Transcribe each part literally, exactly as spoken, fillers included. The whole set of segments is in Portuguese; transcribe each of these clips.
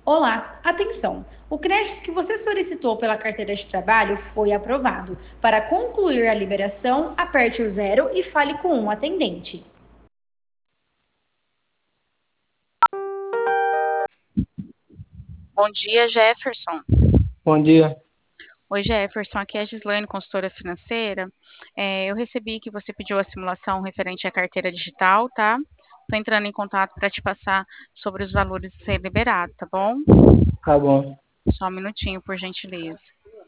Olá, atenção! O crédito que você solicitou pela carteira de trabalho foi aprovado. Para concluir a liberação, aperte o zero e fale com um atendente. Bom dia, Jefferson. Bom dia. Oi, Jefferson. Aqui é a Gislaine, consultora financeira. É, eu recebi que você pediu a simulação referente à carteira digital, tá? Estou entrando em contato para te passar sobre os valores a ser liberado, tá bom? Tá bom. Só um minutinho, por gentileza.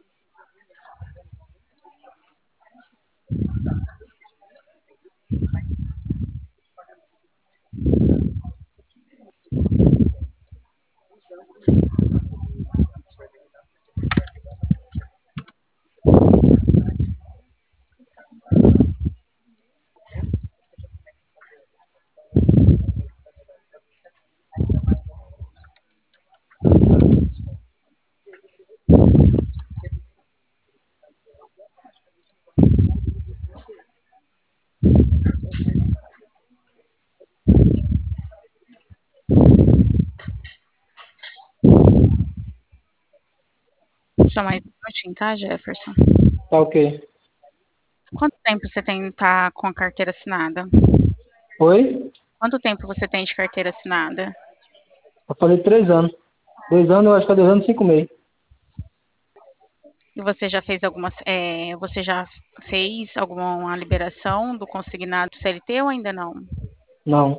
Só mais um minutinho, tá, Jefferson? Tá ok. Quanto tempo você tem tá com a carteira assinada? Oi? Quanto tempo você tem de carteira assinada? Eu falei três anos. Dois anos, eu acho que é dois anos e cinco meses. E você já fez algumas, é, você já fez alguma liberação do consignado C L T ou ainda não? Não.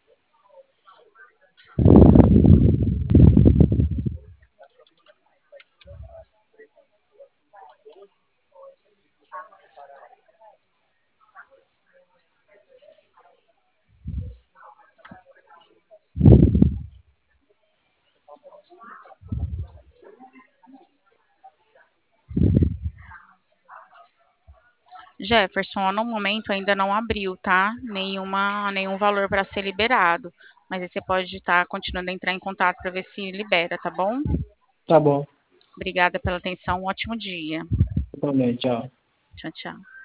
Jefferson, no momento ainda não abriu, tá? Nenhuma, nenhum valor para ser liberado. Mas aí você pode estar continuando a entrar em contato para ver se libera, tá bom? Tá bom. Obrigada pela atenção, um ótimo dia. Também, tchau. Tchau, tchau.